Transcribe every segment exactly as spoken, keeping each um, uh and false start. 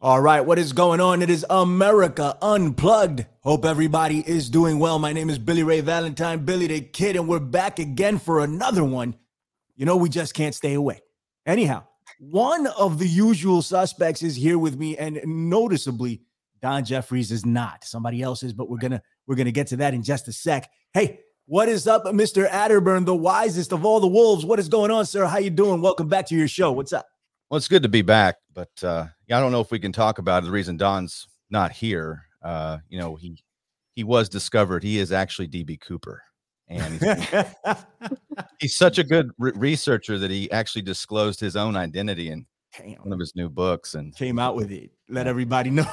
All right, what is going on? It is America Unplugged. Hope everybody is doing well. My name is Billy Ray Valentine, Billy the Kid, and we're back again for another one. You know, we just can't stay away. Anyhow, one of the usual suspects is here with me, and noticeably, Don Jeffries is not. Somebody else is, but we're gonna we're gonna get to that in just a sec. Hey, what is up, Mister Atterburn, the wisest of all the wolves? What is going on, sir? How you doing? Welcome back to your show. What's up? Well, it's good to be back, but uh, yeah, I don't know if we can talk about it. The reason Don's not here, uh, you know, he he was discovered. He is actually D B Cooper, and he's, he's such a good re- researcher that he actually disclosed his own identity in Damn. one of his new books and came out with it. Let everybody know.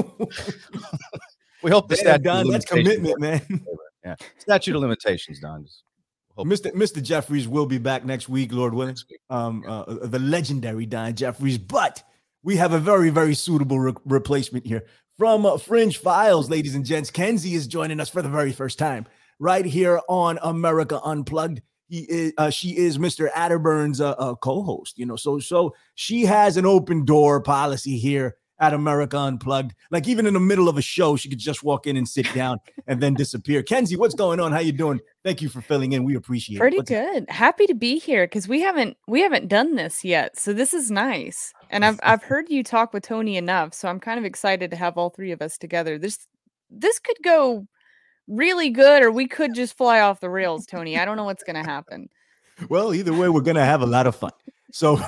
We hope the statute Don, that's commitment, man. Yeah, statute of limitations, Don. Just Mister Mister Jeffries will be back next week, Lord willing. Um, uh, the legendary Don Jeffries, but we have a very, very suitable re- replacement here from uh, Fringe Files, ladies and gents. Kenzie is joining us for the very first time right here on America Unplugged. He is, uh, she is Mister Atterburn's uh, uh, co-host. You know, so so she has an open door policy here at America Unplugged. Like even in the middle of a show, she could just walk in and sit down and then disappear. Kenzie, what's going on? How you doing? Thank you for filling in. We appreciate Pretty it. Pretty good. It? Happy to be here because we haven't we haven't done this yet. So this is nice. And I've I've heard you talk with Tony enough. So I'm kind of excited to have all three of us together. This this could go really good, or we could just fly off the rails, Tony. I don't know what's gonna happen. Well, either way, we're gonna have a lot of fun. So,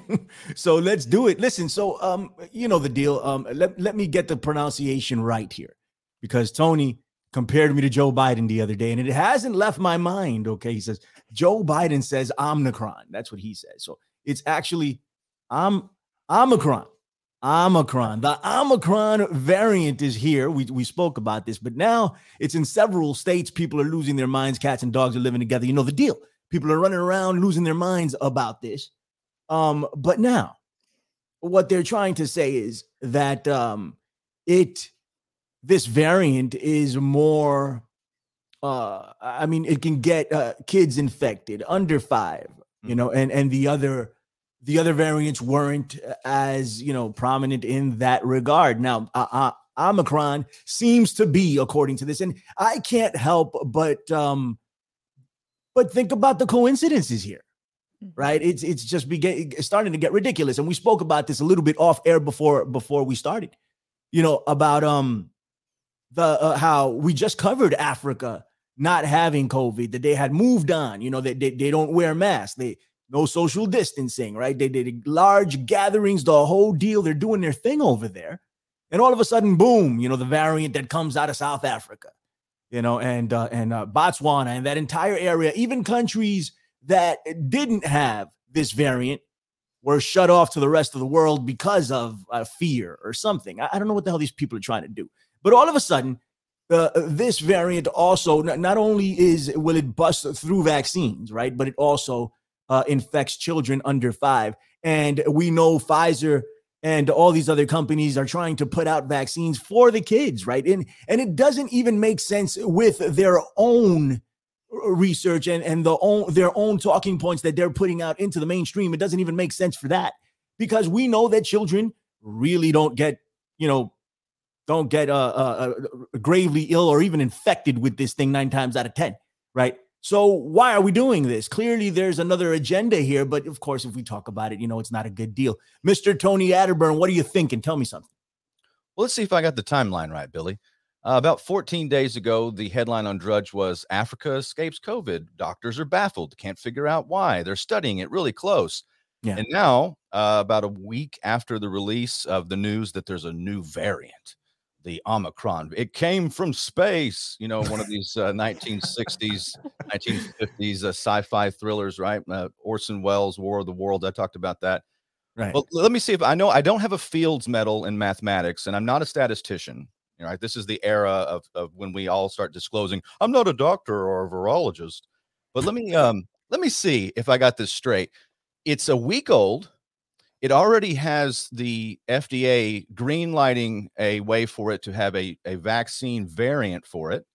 so let's do it. Listen, so um, you know the deal. Um, let, let me get the pronunciation right here, because Tony compared me to Joe Biden the other day, and it hasn't left my mind. Okay, he says Joe Biden says Omicron. That's what he says. So it's actually Om Omicron. Omicron. The Omicron variant is here. We we spoke about this, but now it's in several states. People are losing their minds. Cats and dogs are living together. You know the deal. People are running around losing their minds about this. Um, but now what they're trying to say is that um, it this variant is more. Uh, I mean, it can get uh, kids infected under five, you know, and and the other the other variants weren't as, you know, prominent in that regard. Now, uh, uh, Omicron seems to be, according to this, and I can't help but um, but think about the coincidences here. Right. It's it's just begin, starting to get ridiculous. And we spoke about this a little bit off air before before we started, you know, about um the uh, how we just covered Africa not having COVID, that they had moved on, you know, that they, they don't wear masks. They no social distancing. Right. They did large gatherings, the whole deal. They're doing their thing over there. And all of a sudden, boom, you know, the variant that comes out of South Africa, you know, and uh, and uh, Botswana and that entire area, even countries that didn't have this variant were shut off to the rest of the world because of uh, fear or something. I, I don't know what the hell these people are trying to do. But all of a sudden, uh, this variant also, not, not only is will it bust through vaccines, right, but it also uh, infects children under five. And we know Pfizer and all these other companies are trying to put out vaccines for the kids, right? And, and it doesn't even make sense with their own research and, and the own their own talking points that they're putting out into the mainstream. It doesn't even make sense for that, because we know that children really don't get, you know, don't get uh, uh, uh, gravely ill or even infected with this thing nine times out of ten, right? So why are we doing this? Clearly, there's another agenda here, but of course, if we talk about it, you know, it's not a good deal. Mister Tony Atterburn, what are you thinking? Tell me something. Well, let's see if I got the timeline right, Billy. Uh, about fourteen days ago, the headline on Drudge was Africa escapes COVID. Doctors are baffled. Can't figure out why. They're studying it really close. Yeah. And now, uh, about a week after the release of the news that there's a new variant, the Omicron, it came from space. You know, one of these uh, nineteen sixties, nineteen fifties uh, sci-fi thrillers, right? Uh, Orson Welles' War of the Worlds. I talked about that. Right. Well, let me see if I know. I don't have a Fields Medal in mathematics, and I'm not a statistician. Right. This is the era of, of when we all start disclosing, I'm not a doctor or a virologist. But let me um let me see if I got this straight. It's a week old. It already has the F D A green lighting a way for it to have a, a vaccine variant for it.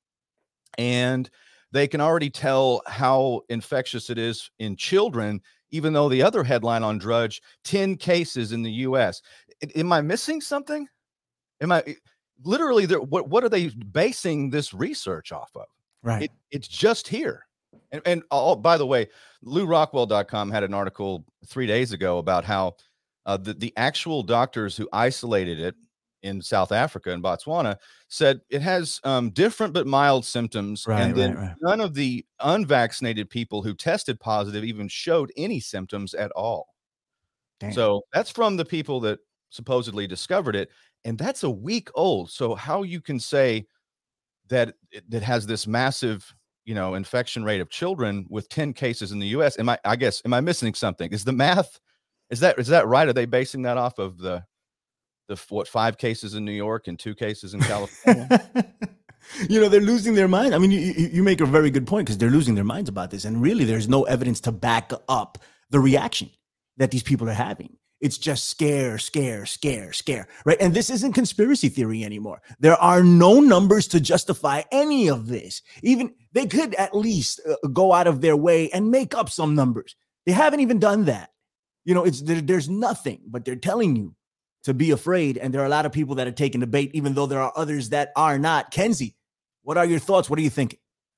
And they can already tell how infectious it is in children, even though the other headline on Drudge, ten cases in the U S am I missing something? Am I literally there? What, what are they basing this research off of? Right. It, it's just here. And, and all, by the way, Lou Rockwell dot com had an article three days ago about how uh, the, the actual doctors who isolated it in South Africa and Botswana said it has um, different but mild symptoms. Right, and then right, right. none of the unvaccinated people who tested positive even showed any symptoms at all. Damn. So that's from the people that supposedly discovered it. And that's a week old. So how you can say that it, it has this massive, you know, infection rate of children with ten cases in the U S. Am I, I guess, am I missing something? Is the math, is that, is that right? Are they basing that off of the, the, what, five cases in New York and two cases in California? You know, they're losing their mind. I mean, you, you make a very good point, because they're losing their minds about this. And really, there's no evidence to back up the reaction that these people are having. It's just scare, scare, scare, scare, right? And this isn't conspiracy theory anymore. There are no numbers to justify any of this. Even they could at least uh, go out of their way and make up some numbers. They haven't even done that. You know, it's there, there's nothing, but they're telling you to be afraid. And there are a lot of people that are taking the bait, even though there are others that are not. Kenzie, what are your thoughts? What are you thinking?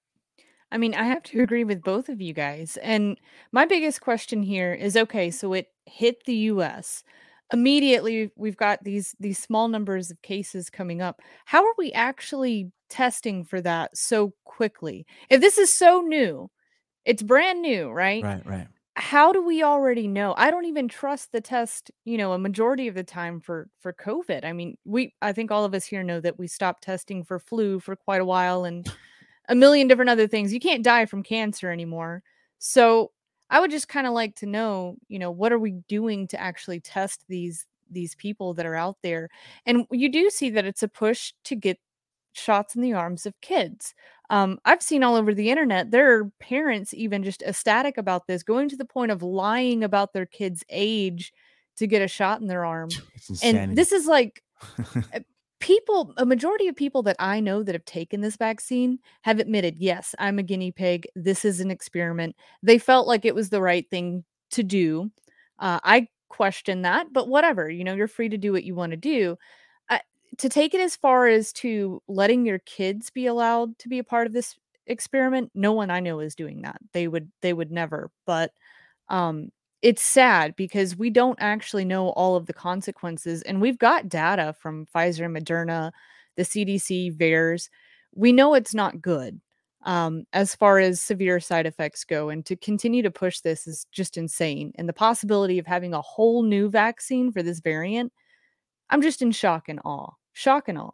I mean, I have to agree with both of you guys. And my biggest question here is, okay, so it hit the U S. Immediately, we've got these these small numbers of cases coming up. How are we actually testing for that so quickly? If this is so new, it's brand new, right? Right, right. How do we already know? I don't even trust the test, you know, a majority of the time for for COVID. I mean, we I think all of us here know that we stopped testing for flu for quite a while, and a million different other things. You can't die from cancer anymore. So I would just kind of like to know, you know, what are we doing to actually test these these people that are out there? And you do see that it's a push to get shots in the arms of kids. Um, I've seen all over the internet, there are parents even just ecstatic about this, going to the point of lying about their kid's age to get a shot in their arm. And this is like people, a majority of people that I know that have taken this vaccine have admitted, yes, I'm a guinea pig. This is an experiment. They felt like it was the right thing to do. Uh, I question that, but whatever, you know, you're free to do what you want to do. Uh, to take it as far as to letting your kids be allowed to be a part of this experiment, no one I know is doing that. They would, they would never, but, um, it's sad because we don't actually know all of the consequences, and we've got data from Pfizer and Moderna, the C D C, VAERS. We know it's not good um, as far as severe side effects go, and to continue to push this is just insane. And the possibility of having a whole new vaccine for this variant, I'm just in shock and awe. Shock and awe.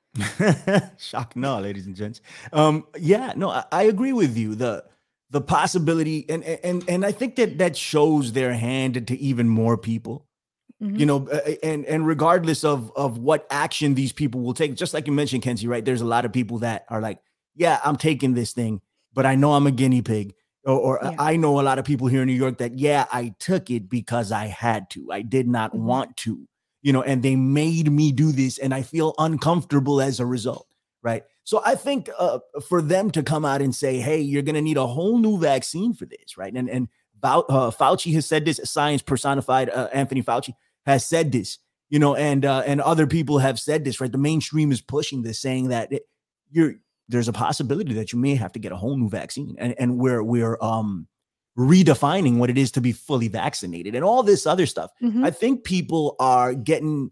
Shock and awe, ladies and gents. Um, yeah, no, I, I agree with you. The The possibility, and and and I think that that shows their hand to even more people, mm-hmm. you know, and and regardless of of what action these people will take, just like you mentioned, Kenzie, right? There's a lot of people that are like, yeah, I'm taking this thing, but I know I'm a guinea pig, or, or yeah. I know a lot of people here in New York that, yeah, I took it because I had to, I did not mm-hmm. want to, you know, and they made me do this, and I feel uncomfortable as a result, right? So I think uh, for them to come out and say, hey, you're going to need a whole new vaccine for this, right? And and uh, Fauci has said this, science personified, uh, Anthony Fauci has said this, you know, and uh, and other people have said this, right? The mainstream is pushing this, saying that it, you're there's a possibility that you may have to get a whole new vaccine. And, and we're, we're um, redefining what it is to be fully vaccinated and all this other stuff. Mm-hmm. I think people are getting,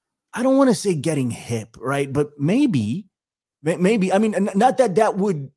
I don't want to say getting hip, right? But maybe Maybe, I mean, not that that would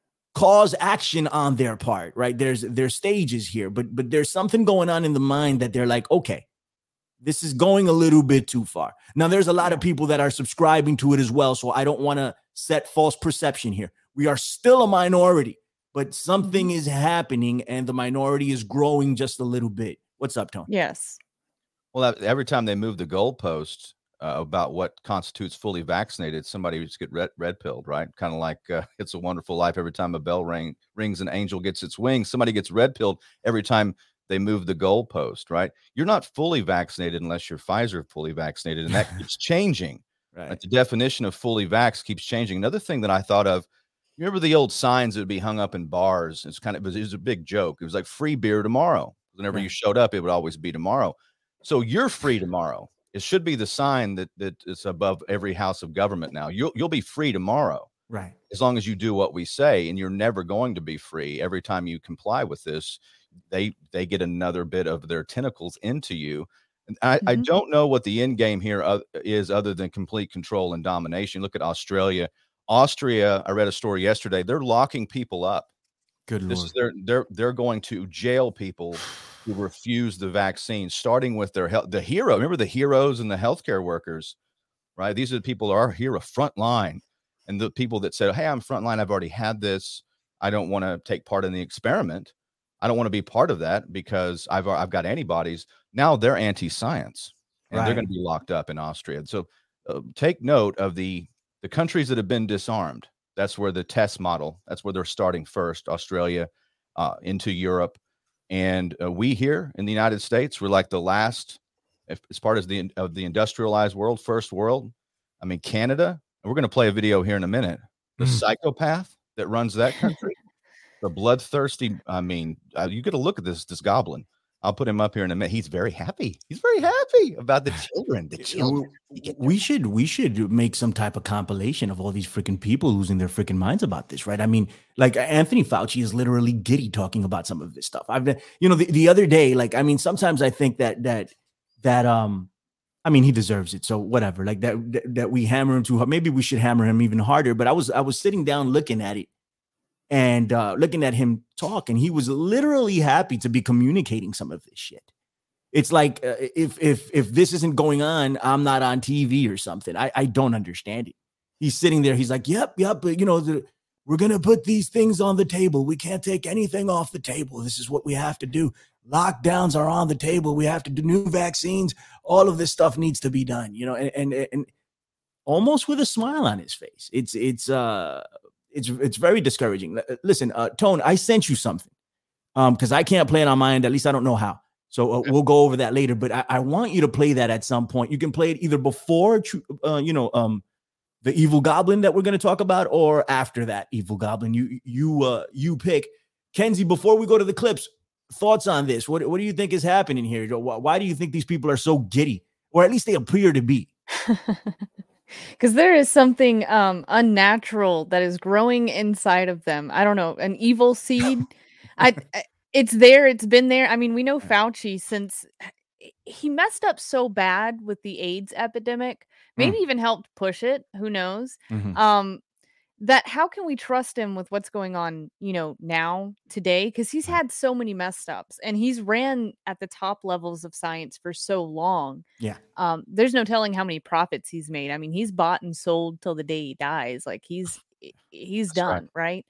cause action on their part, right? There's there's stages here, but but there's something going on in the mind that they're like, okay, this is going a little bit too far. Now, there's a lot of people that are subscribing to it as well, so I don't want to set false perception here. We are still a minority, but something is happening, and the minority is growing just a little bit. What's up, Tony? Yes. Well, every time they move the goalposts, Uh, about what constitutes fully vaccinated, somebody just get red, red pilled, right? Kind of like uh, It's a Wonderful Life. Every time a bell ring, rings, an angel gets its wings. Somebody gets red pilled every time they move the goalpost, right? You're not fully vaccinated unless you're Pfizer fully vaccinated, and that keeps changing. Right. Like the definition of fully vax keeps changing. Another thing that I thought of, you remember the old signs that would be hung up in bars? It's kind of, it was, it was a big joke. It was like free beer tomorrow. Whenever right. you showed up, it would always be tomorrow. So you're free tomorrow. It should be the sign that that it's above every house of government now. You'll you'll be free tomorrow, right? As long as you do what we say, and you're never going to be free. Every time you comply with this, they they get another bit of their tentacles into you. And I, mm-hmm. I don't know what the end game here uh, is other than complete control and domination. Look at Australia. Austria, I read a story yesterday. They're locking people up. Good this Lord. Is they're they're they're going to jail people who refuse the vaccine, starting with their health. The hero, remember the heroes and the healthcare workers, right? These are the people who are here, a front line, and the people that said, "Hey, I'm front line. I've already had this. I don't want to take part in the experiment. I don't want to be part of that because I've I've got antibodies." Now they're anti-science, and right. they're going to be locked up in Austria. So uh, take note of the the countries that have been disarmed. That's where the test model. That's where they're starting first. Australia, uh, into Europe. And uh, we here in the United States, we're like the last, if, as part of the of the industrialized world, first world. I mean, Canada, and we're going to play a video here in a minute. The mm. psychopath that runs that country, the bloodthirsty. I mean, uh, you get a look at this this goblin. I'll put him up here in a minute. He's very happy. He's very happy about the children. The children. We should we should make some type of compilation of all these freaking people losing their freaking minds about this, right? I mean, like Anthony Fauci is literally giddy talking about some of this stuff. I've been, you know, the, the other day, like, I mean, sometimes I think that that that um, I mean, he deserves it. So whatever, like that that, that we hammer him too hard. Maybe we should hammer him even harder. But I was I was sitting down looking at it. And uh, looking at him talk, and he was literally happy to be communicating some of this shit. It's like uh, if if if this isn't going on, I'm not on T V or something. I, I don't understand it. He's sitting there. He's like, yep, yep. But you know, the, we're gonna put these things on the table. We can't take anything off the table. This is what we have to do. Lockdowns are on the table. We have to do new vaccines. All of this stuff needs to be done. You know, and and, and almost with a smile on his face. It's it's uh. It's it's very discouraging. Listen, uh, Tone, I sent you something um, because I can't play it on my end. At least I don't know how. So uh, we'll go over that later. But I, I want you to play that at some point. You can play it either before, uh, you know, um, the evil goblin that we're going to talk about, or after that evil goblin. You you uh, you pick. Kenzie, before we go to the clips, thoughts on this? What what do you think is happening here? Why do you think these people are so giddy, or at least they appear to be? Because there is something um, unnatural that is growing inside of them. I don't know, an evil seed. I, I, it's there. It's been there. I mean, we know Fauci since he messed up so bad with the AIDS epidemic. Maybe mm. even helped push it. Who knows? Mm-hmm. Um, that how can we trust him with what's going on, you know, now today? Because he's had so many messed ups, and he's ran at the top levels of science for so long. Yeah. Um, there's no telling how many profits he's made. I mean, he's bought and sold till the day he dies. Like he's he's That's done, right. right?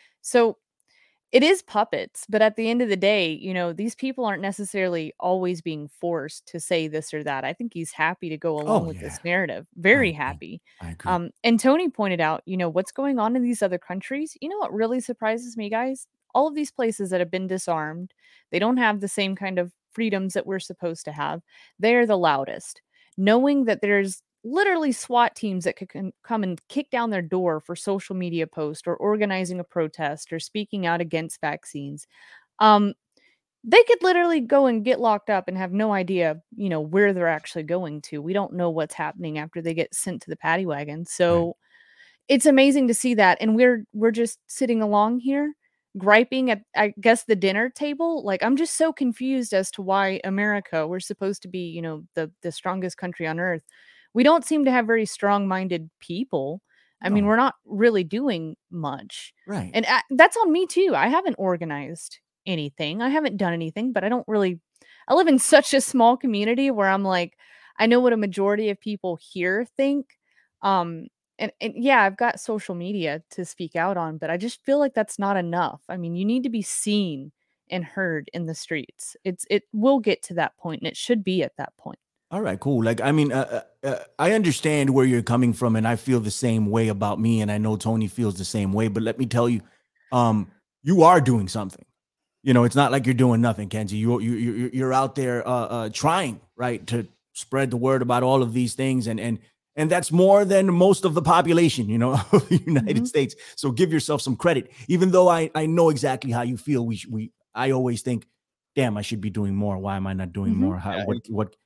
So it is puppets, but at the end of the day, you know, these people aren't necessarily always being forced to say this or that. I think he's happy to go along oh, with yeah. this narrative. Very I happy. I agree. Um, and Tony pointed out, you know, what's going on in these other countries. You know what really surprises me, guys? All of these places that have been disarmed, they don't have the same kind of freedoms that we're supposed to have. They're the loudest. Knowing that there's literally SWAT teams that could c- come and kick down their door for social media post or organizing a protest or speaking out against vaccines. Um, they could literally go and get locked up and have no idea, you know, where they're actually going to. We don't know what's happening after they get sent to the paddy wagon. So right. It's amazing to see that. And we're, we're just sitting along here griping at, I guess, the dinner table. Like, I'm just so confused as to why America, we're supposed to be, you know, the, the strongest country on earth. We don't seem to have very strong-minded people. I no. mean, we're not really doing much. Right. And I, that's on me too. I haven't organized anything. I haven't done anything, but I don't really, I live in such a small community where I'm like, I know what a majority of people here think. Um, and, and yeah, I've got social media to speak out on, but I just feel like that's not enough. I mean, you need to be seen and heard in the streets. It's, it will get to that point, and it should be at that point. All right, cool. Like, I mean, uh, uh, I understand where you're coming from, and I feel the same way about me, and I know Tony feels the same way. But let me tell you, um, you are doing something. You know, it's not like you're doing nothing, Kenzie. You you you you're out there uh, uh, trying, right, to spread the word about all of these things, and and and that's more than most of the population, you know, of the United mm-hmm. States. So give yourself some credit. Even though I I know exactly how you feel, we we I always think, damn, I should be doing more. Why am I not doing mm-hmm. more? How, what what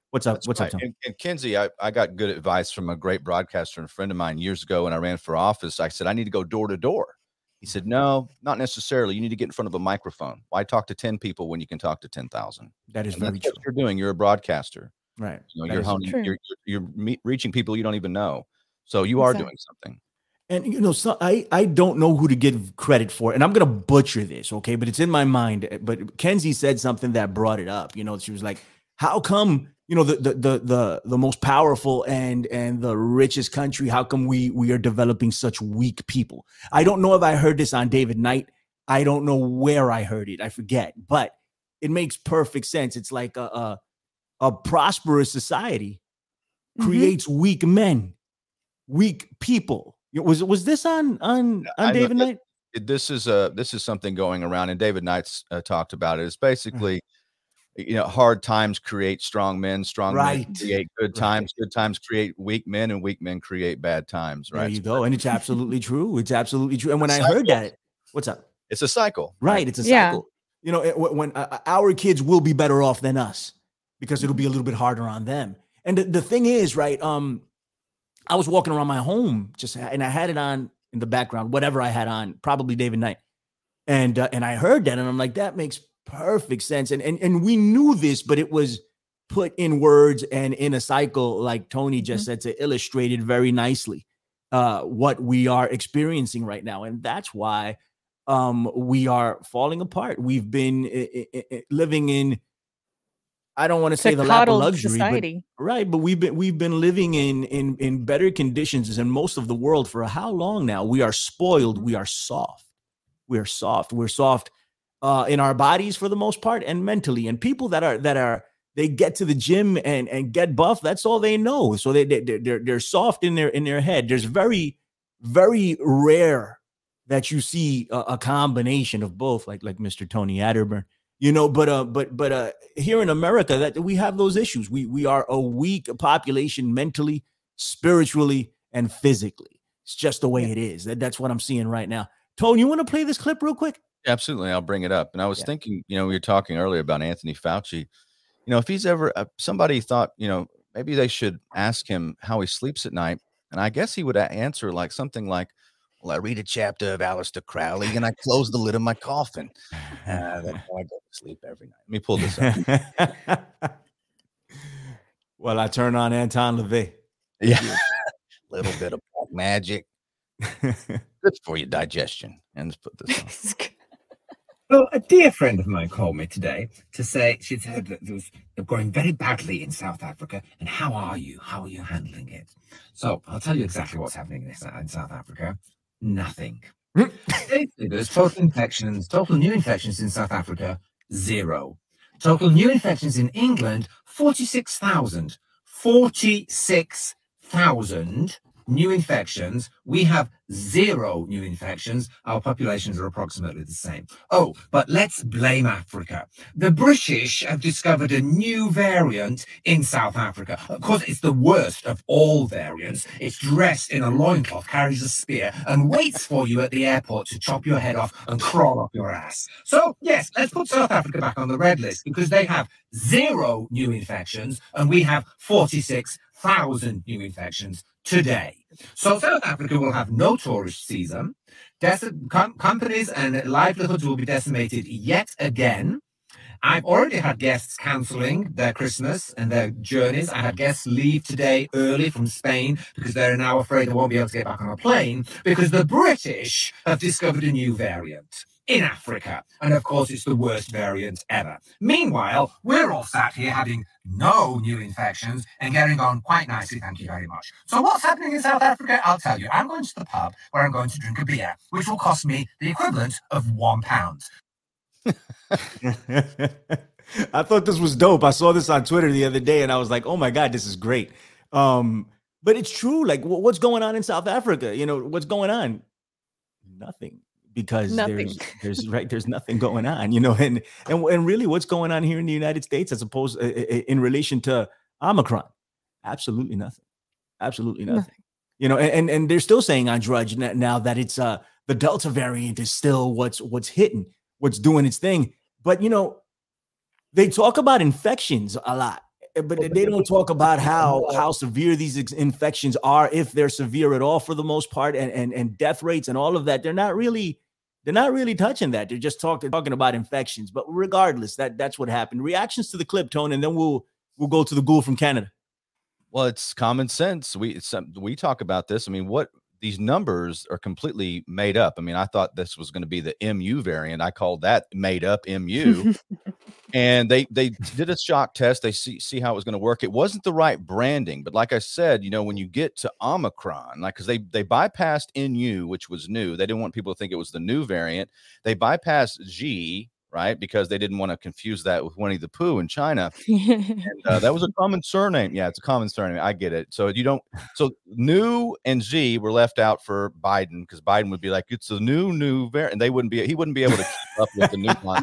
What's up? That's What's right. up, Tom? And, and Kinsey, I, I got good advice from a great broadcaster and a friend of mine years ago when I ran for office. I said, I need to go door to door. He said, no, not necessarily. You need to get in front of a microphone. Why talk to ten people when you can talk to ten thousand? That is And very that's true. what you're doing. You're a broadcaster. Right. You know, That you're is honing, true. you're, you're, you're meet, reaching people you don't even know. So you are Exactly. doing something. And you know, so I I don't know who to give credit for, and I'm gonna butcher this, okay? But it's in my mind. But Kenzie said something that brought it up. You know, she was like, "How come you know the the the the, the most powerful and and the richest country? How come we we are developing such weak people?" I don't know if I heard this on David Knight. I don't know where I heard it. I forget, but it makes perfect sense. It's like a a, a prosperous society Mhm. creates weak men, weak people. Was was this on on I on know David that- Knight? This is a this is something going around, and David Knight's uh, talked about it. It's basically, you know, hard times create strong men, strong Right. men create good Right. times, good times create weak men, and weak men create bad times. There Right? you go, and it's absolutely true. It's absolutely true. And when I Cycle. heard that, what's up? It's a cycle. Right, it's a Yeah. cycle. You know, it- when when, uh, our kids will be better off than us because it'll be a little bit harder on them. And the, the thing is, right? Um, I was walking around my home just and I had it on in the background, whatever I had on, probably David Knight, and uh, and I heard that, and I'm like, that makes perfect sense. And and and we knew this, but it was put in words and in a cycle, like Tony just said, to illustrate it very nicely, uh, what we are experiencing right now, and that's why um, we are falling apart. We've been i- i- i- living in, I don't want to It's say a the lap of coddled luxury, society. but right, but we've been we've been living in in in better conditions than most of the world for how long now? We are spoiled. We are soft. We are soft. We're soft uh, in our bodies for the most part, and mentally. And people that are that are they get to the gym and and get buff. That's all they know. So they they they're they're soft in their in their head. There's very very rare that you see a, a combination of both, like like Mister Tony Adderburn. You know, but uh, but but uh, here in America, that we have those issues. We we are a weak population mentally, spiritually, and physically. It's just the way Yeah. it is. That, that's what I'm seeing right now. Tony, you want to play this clip real quick? Absolutely. I'll bring it up. And I was Yeah. thinking, you know, we were talking earlier about Anthony Fauci. You know, if he's ever uh, somebody thought, you know, maybe they should ask him how he sleeps at night. And I guess he would a- answer like something like, well, I read a chapter of Aleister Crowley and I close the lid of my coffin. Uh, that's how I go to sleep every night. Let me pull this up. Well, I turn on Anton LaVey. Yeah. Little bit of black magic. Good for your digestion. And let's put this on. Well, a dear friend of mine called me today to say she'd heard that there was going very badly in South Africa, and how are you? How are you handling it? So I'll tell you exactly what's happening in in South Africa. Nothing. There's total infections, total new infections in South Africa, zero. Total new infections in England, forty-six thousand. forty-six thousand new infections. We have zero new infections. Our populations are approximately the same. Oh, but let's blame Africa. The British have discovered a new variant in South Africa. Of course, it's the worst of all variants. It's dressed in a loincloth, carries a spear, and waits for you at the airport to chop your head off and crawl up your ass. So, yes, let's put South Africa back on the red list because they have zero new infections and we have forty-six thousand new infections today. So South Africa will have no tourist season. Deci- com- companies and livelihoods will be decimated yet again. I've already had guests cancelling their Christmas and their journeys. I had guests leave today early from Spain because they're now afraid they won't be able to get back on a plane because the British have discovered a new variant in Africa. And of course, it's the worst variant ever. Meanwhile, we're all sat here having no new infections and getting on quite nicely, thank you very much. So what's happening in South Africa? I'll tell you. I'm going to the pub where I'm going to drink a beer, which will cost me the equivalent of one pound. I thought this was dope. I saw this on Twitter the other day and I was like, oh my God, this is great. Um, but it's true. Like, wh- what's going on in South Africa? You know, what's going on? Nothing. Because Nothing. there's there's right there's nothing going on, you know, and and and really what's going on here in the United States as opposed uh, in relation to Omicron? Absolutely nothing. Absolutely nothing. Nothing. You know, and, and and they're still saying on Drudge n- now that it's uh the Delta variant is still what's what's hitting, what's doing its thing. But you know, they talk about infections a lot. but they don't talk about how how severe these ex- infections are, if they're severe at all, for the most part, and and and death rates and all of that. They're not really they're not really touching that. They're just talking talking about infections. But regardless, that that's what happened. Reactions to the clip, Tone, and then we'll we'll go to the ghoul from Canada. Well, it's common sense. We it's, um, we talk about this. I mean, what these numbers are completely made up. I mean, I thought this was going to be the M U variant. I called that made up M U. And they they did a shock test. They see see how it was going to work. It wasn't the right branding, but like I said, you know, when you get to Omicron, like because they they bypassed N U, which was new. They didn't want people to think it was the new variant. They bypassed G, right, because they didn't want to confuse that with Winnie the Pooh in China. And uh, that was a common surname. Yeah, it's a common surname. I get it. So you don't. So new and Z were left out for Biden because Biden would be like, it's a new new variant, and they wouldn't be. He wouldn't be able to keep up with the new one.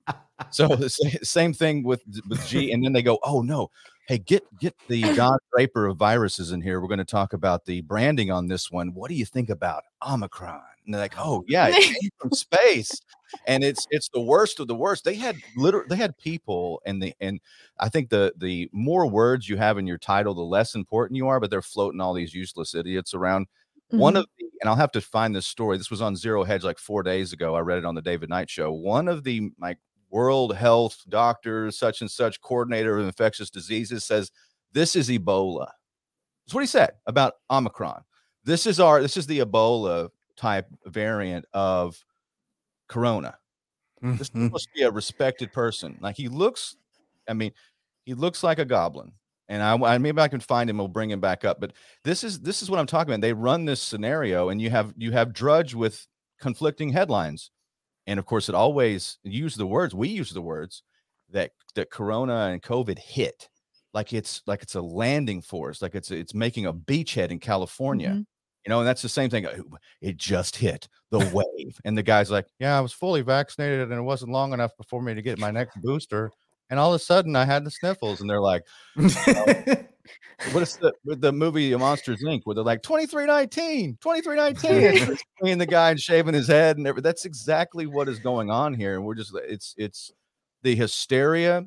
So the same thing with with G, and then they go, oh no, hey, get get the Don Draper of viruses in here. We're going to talk about the branding on this one. What do you think about Omicron? And they're like, oh yeah, it came from space, and it's it's the worst of the worst. They had literally they had people, and the and I think the the more words you have in your title, the less important you are. But they're floating all these useless idiots around. Mm-hmm. One of the, and I'll have to find this story. This was on Zero Hedge like four days ago. I read it on the David Knight Show. One of the like World Health Doctor, such and such coordinator of infectious diseases says, this is Ebola. That's what he said about Omicron. This is our, this is the Ebola type variant of Corona. Mm-hmm. This must be a respected person. Like he looks, I mean, he looks like a goblin. And I, I maybe I can find him. We'll bring him back up. But this is, this is what I'm talking about. They run this scenario and you have, you have Drudge with conflicting headlines. And of course, it always use the words. We use the words that that Corona and COVID hit, like it's like it's a landing force, like it's it's making a beachhead in California, mm-hmm. you know. And that's the same thing. It just hit the wave, and the guy's like, "Yeah, I was fully vaccinated, and it wasn't long enough before me to get my next booster, and all of a sudden I had the sniffles." And they're like, oh. What is the the movie Monsters Incorporated where they're like twenty-three nineteen, twenty-three nineteen, and the guy and shaving his head and everything. That's exactly what is going on here. And we're just it's it's the hysteria.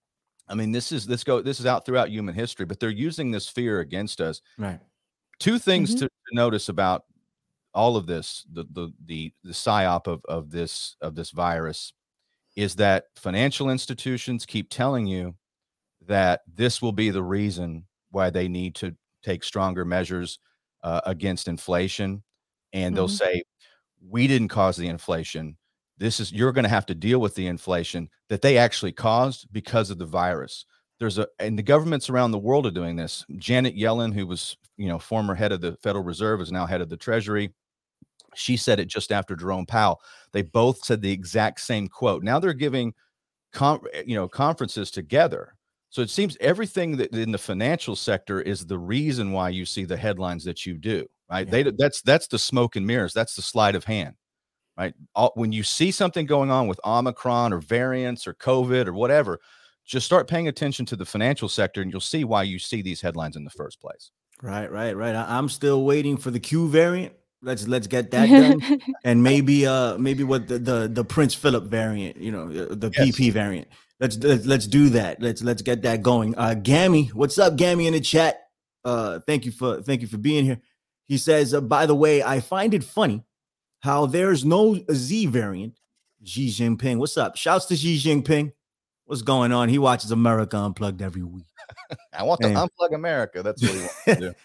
I mean, this is this go this is out throughout human history, but they're using this fear against us. Right. Two things mm-hmm. to notice about all of this, the the the the psyop of of this of this virus is that financial institutions keep telling you that this will be the reason why they need to take stronger measures uh, against inflation. And mm-hmm. they'll say, we didn't cause the inflation. This is, you're going to have to deal with the inflation that they actually caused because of the virus. There's a, and the governments around the world are doing this. Janet Yellen, who was, you know, former head of the Federal Reserve, is now head of the Treasury. She said it just after Jerome Powell. They both said the exact same quote. Now they're giving, com- you know, conferences together. So it seems everything that in the financial sector is the reason why you see the headlines that you do, right? Yeah. They that's that's the smoke and mirrors. That's the sleight of hand, right? All, when you see something going on with Omicron or variants or COVID or whatever, just start paying attention to the financial sector, and you'll see why you see these headlines in the first place. Right, right, right. I, I'm still waiting for the Q variant. Let's let's get that done, and maybe uh maybe what the the the Prince Philip variant, you know, the yes. P P variant. Let's, let's let's do that. Let's let's get that going. Uh, Gammy, what's up, Gammy in the chat? Uh, thank you for thank you for being here. He says, uh, by the way, I find it funny how there's no Z variant. Xi Jinping, what's up? Shouts to Xi Jinping. What's going on? He watches America Unplugged every week. I want to and, unplug America. That's what he wants to do.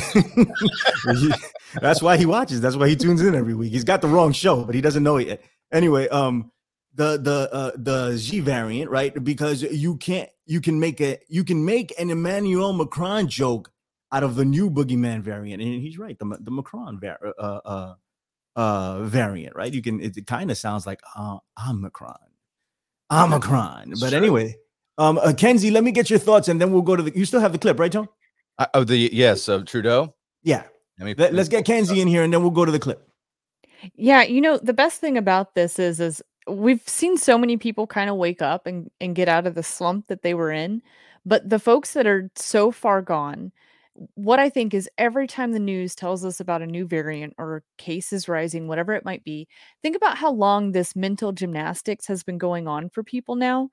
I, that's why he watches. That's why he tunes in every week. He's got the wrong show, but he doesn't know it yet. Anyway, um. The the uh, the G variant, right? Because you can't you can make a you can make an Emmanuel Macron joke out of the new boogeyman variant, and he's right. The the Macron var- uh, uh, uh, variant, right? You can it, it kind of sounds like uh, Omicron, Omicron. But sure. Anyway, um, uh, Kenzie, let me get your thoughts, and then we'll go to the. You still have the clip, right, Tone? Uh, oh, the yes of Trudeau. Yeah. Let me, let, let's get Kenzie in here, and then we'll go to the clip. Yeah, you know the best thing about this is is. We've seen so many people kind of wake up and, and get out of the slump that they were in. But the folks that are so far gone, what I think is every time the news tells us about a new variant or cases rising, whatever it might be, think about how long this mental gymnastics has been going on for people now.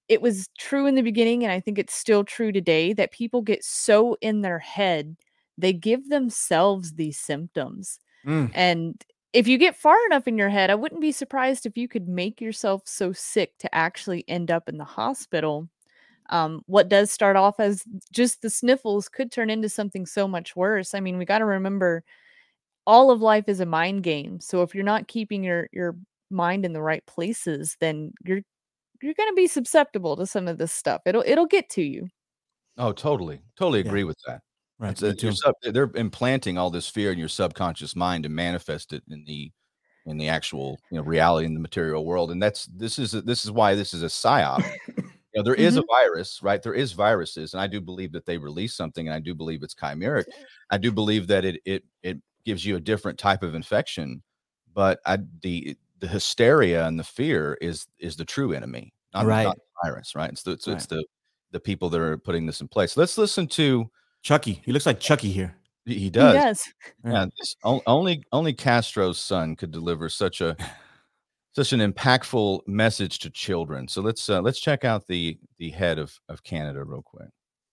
it was true in the beginning, and I think it's still true today, that people get so in their head, they give themselves these symptoms. Mm. And if you get far enough in your head, I wouldn't be surprised if you could make yourself so sick to actually end up in the hospital. Um, what does start off as just the sniffles could turn into something so much worse. I mean, we got to remember all of life is a mind game. So if you're not keeping your your mind in the right places, then you're you're going to be susceptible to some of this stuff. It'll it'll get to you. Oh, totally. Totally Yeah. agree with that. Right. It's me a, too. your sub, they're implanting all this fear in your subconscious mind to manifest it in the in the actual, you know, reality in the material world. And that's this is a, this is why this is a psyop. You know, there is a virus, right? There is viruses, and I do believe that they release something, and I do believe it's chimeric. I do believe that it it it gives you a different type of infection, but I the the hysteria and the fear is is the true enemy, not, Right. not the virus, right? It's the it's, Right. it's the the people that are putting this in place. Let's listen to Chucky. He looks like Chucky here. he he He does. does. Yeah, this, on- only only Castro's son could deliver such a such an impactful message to children. So let's uh, let's check out the the head of of Canada real quick.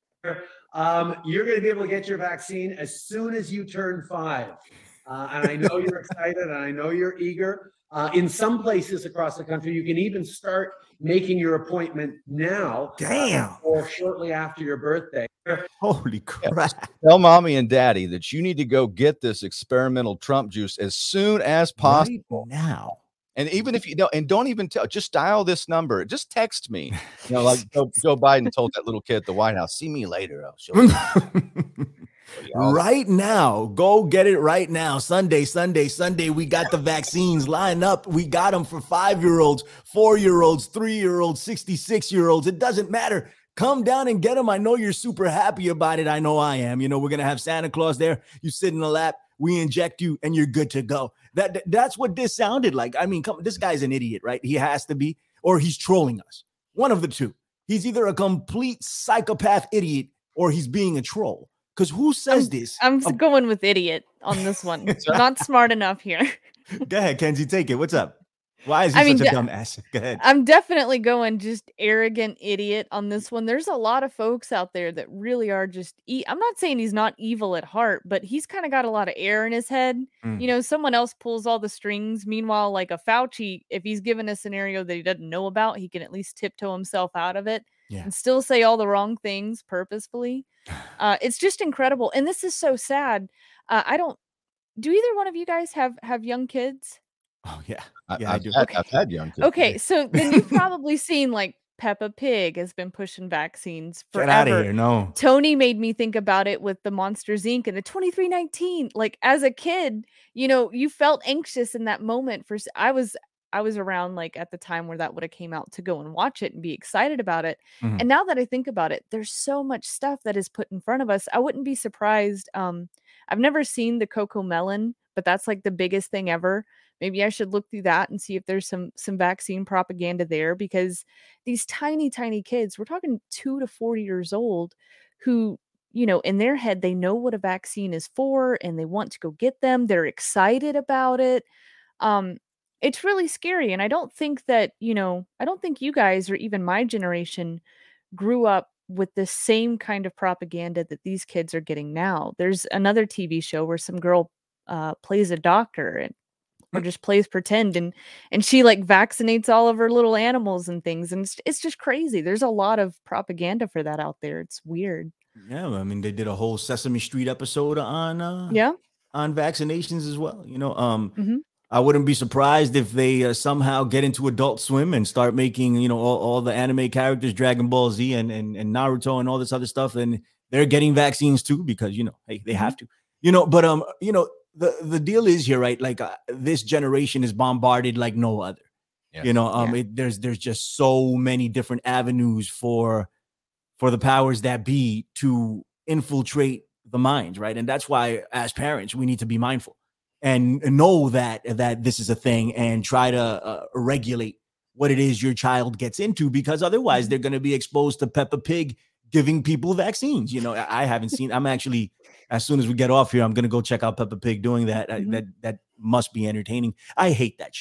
Um, you're going to be able to get your vaccine as soon as you turn five. Uh, and I know you're excited and I know you're eager. Uh, in some places across the country, you can even start making your appointment now. Damn. uh, or shortly after your birthday. Holy crap. Tell mommy and daddy that you need to go get this experimental Trump juice as soon as possible. Right now. And even if you know, and don't even tell, just dial this number. Just text me. You know, like Joe, Joe Biden told that little kid at the White House, see me later. I'll show you. Right now, go get it right now. Sunday, Sunday, Sunday. We got the vaccines lined up. We got them for five-year-olds, four-year-olds, three-year-olds, sixty-six-year-olds. It doesn't matter. Come down and get them. I know you're super happy about it. I know I am. You know, we're going to have Santa Claus there. You sit in the lap. We inject you and you're good to go. That That's what this sounded like. I mean, come, this guy's an idiot, right? He has to be, or he's trolling us. One of the two. He's either a complete psychopath idiot or he's being a troll. Because who says this? I'm Um, going with idiot on this one. Not smart enough here. Go ahead, Kenzie, take it. What's up? Why is he I mean, such a de- dumb ass? Go ahead. I'm definitely going just arrogant idiot on this one. There's a lot of folks out there that really are just e- I'm not saying he's not evil at heart, but he's kind of got a lot of air in his head. Mm. You know, someone else pulls all the strings. Meanwhile, like a Fauci, if he's given a scenario that he doesn't know about, he can at least tiptoe himself out of it Yeah. and still say all the wrong things purposefully. Uh, it's just incredible. And this is so sad. Uh, I don't do either one of you guys have have young kids? Oh, yeah. I, Yeah, I I've, do. had, Okay. I've had young kids. Okay, so then you've probably seen like Peppa Pig has been pushing vaccines Get forever. out of here. No. Tony made me think about it with the Monsters Incorporated and the twenty-three nineteen. Like as a kid, you know, you felt anxious in that moment. For s- I was I was around like at the time where that would have came out to go and watch it and be excited about it. Mhm. And now that I think about it, there's so much stuff that is put in front of us. I wouldn't be surprised. Um, I've never seen the Coco Melon, but that's like the biggest thing ever. Maybe I should look through that and see if there's some some vaccine propaganda there, because these tiny, tiny kids, we're talking two to four years old, who, you know, in their head, they know what a vaccine is for and they want to go get them. They're excited about it. Um, it's really scary. And I don't think that, you know, I don't think you guys or even my generation grew up with the same kind of propaganda that these kids are getting now. There's another T V show where some girl uh, plays a doctor and or just plays pretend, and and she like vaccinates all of her little animals and things, and it's, it's just crazy. There's a lot of propaganda for that out there. It's weird. Yeah, I mean, they did a whole Sesame Street episode on uh, Yeah. on vaccinations as well. You know, um, Mhm. I wouldn't be surprised if they uh, somehow get into Adult Swim and start making, you know, all, all the anime characters, Dragon Ball Z and, and and Naruto and all this other stuff, and they're getting vaccines too because, you know, hey, they have to, you know. But um, you know, the the deal is here, right? Like uh, this generation is bombarded like no other. Yes. You know, um, Yeah. it, there's there's just so many different avenues for for the powers that be to infiltrate the minds, right? And that's why, as parents, we need to be mindful and know that that this is a thing and try to uh, regulate what it is your child gets into, because otherwise they're going to be exposed to Peppa Pig giving people vaccines. You know, I I haven't seen. I'm actually, as soon as we get off here, I'm going to go check out Peppa Pig doing that. Uh, Mhm. That that must be entertaining. I hate that show.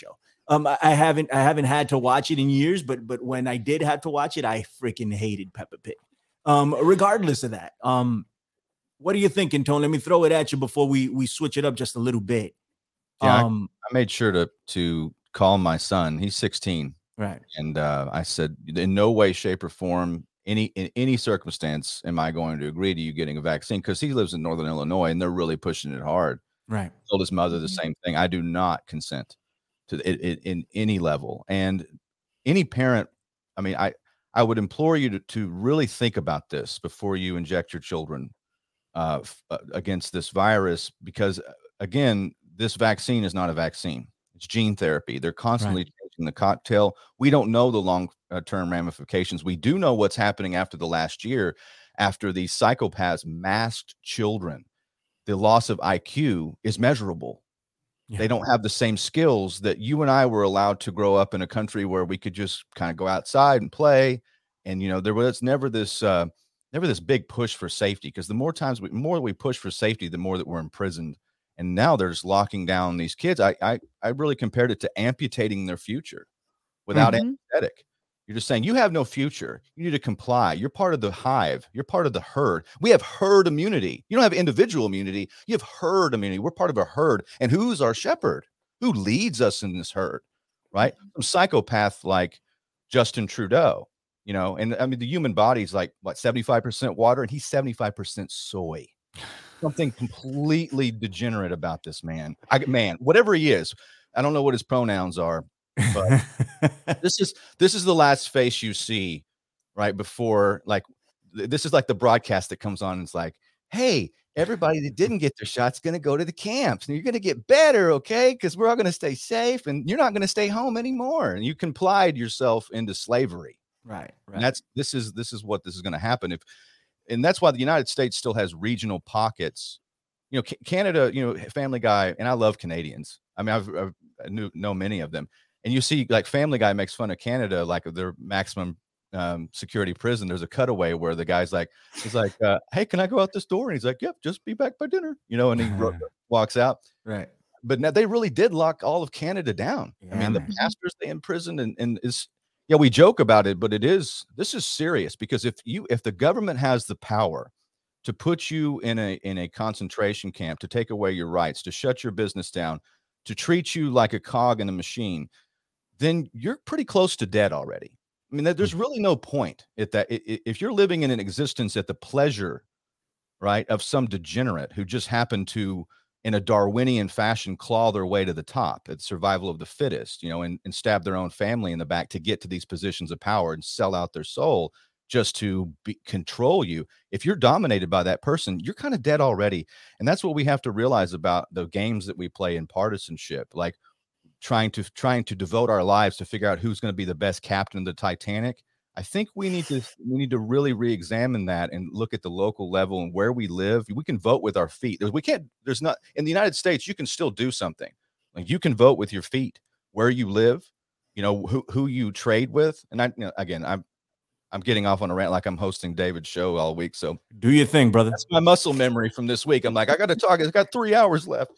Um, I, I haven't I haven't had to watch it in years, but but when I did have to watch it, I freaking hated Peppa Pig. Um, regardless of that, um, what are you thinking, Tone? Let me throw it at you before we we switch it up just a little bit. Yeah, Um, I, I made sure to to call my son. He's sixteen, right. and uh, I said, in no way, shape, or form, any in any circumstance, am I going to agree to you getting a vaccine? Because he lives in Northern Illinois, and they're really pushing it hard. Right. Told his mother the same thing. I do not consent to it, it in any level, and any parent. I mean, I I would implore you to to really think about this before you inject your children uh, f- uh, against this virus, because uh, again, this vaccine is not a vaccine. It's gene therapy. They're constantly Right. changing the cocktail. We don't know the long uh, term ramifications. We do know what's happening after the last year, after these psychopaths masked children. The loss of I Q is measurable. Yeah. They don't have the same skills that you and I were allowed to grow up in a country where we could just kind of go outside and play. And, you know, there was never this, uh, never this big push for safety, because the more times we, more we push for safety, the more that we're imprisoned. And now they're just locking down these kids. I, I, I really compared it to amputating their future without Mhm. anesthetic. You're just saying you have no future. You need to comply. You're part of the hive. You're part of the herd. We have herd immunity. You don't have individual immunity. You have herd immunity. We're part of a herd. And who's our shepherd? Who leads us in this herd? Right? Some psychopath like Justin Trudeau, you know, and I mean, the human body's like what, seventy-five percent water, and he's seventy-five percent soy. Something completely degenerate about this man. I man, whatever he is, I don't know what his pronouns are, but this is this is the last face you see right before, like, th- this is like the broadcast that comes on and it's like, hey, everybody that didn't get their shots going to go to the camps and you're going to get better, okay, because we're all going to stay safe and you're not going to stay home anymore, and you complied yourself into slavery. Right. Right. And that's this is this is what this is going to happen. If and that's why the United States still has regional pockets. You know, C- Canada, you know, Family Guy, and I love Canadians. I mean, I've, I've I knew know many of them. And you see, like, Family Guy makes fun of Canada, like their maximum um, security prison. There's a cutaway where the guy's like, he's like, uh, hey, can I go out this door? And he's like, yep, just be back by dinner, you know, and he ro- walks out. Right. But now they really did lock all of Canada down. I Yeah, mean, the man. pastors they imprisoned, and, and is, yeah, we joke about it, but it is, this is serious, because if you, if the government has the power to put you in a, in a concentration camp, to take away your rights, to shut your business down, to treat you like a cog in a machine, then you're pretty close to dead already. I mean, there's really no point at that. If you're living in an existence at the pleasure, right, of some degenerate who just happened to, in a Darwinian fashion, claw their way to the top, at survival of the fittest, you know, and, and stab their own family in the back to get to these positions of power and sell out their soul just to be, control you. If you're dominated by that person, you're kind of dead already. And that's what we have to realize about the games that we play in partisanship, like trying to trying to devote our lives to figure out who's going to be the best captain of the Titanic. I think we need to we need to really re-examine that and look at the local level and where we live. We can vote with our feet. We can't. There's not in the United States. You can still do something. Like, you can vote with your feet where you live. You know, who who you trade with. And I, you know, again, I'm I'm getting off on a rant like I'm hosting David's show all week. So Do your thing, brother. that's my muscle memory from this week. I'm like, I got to talk. I've got three hours left.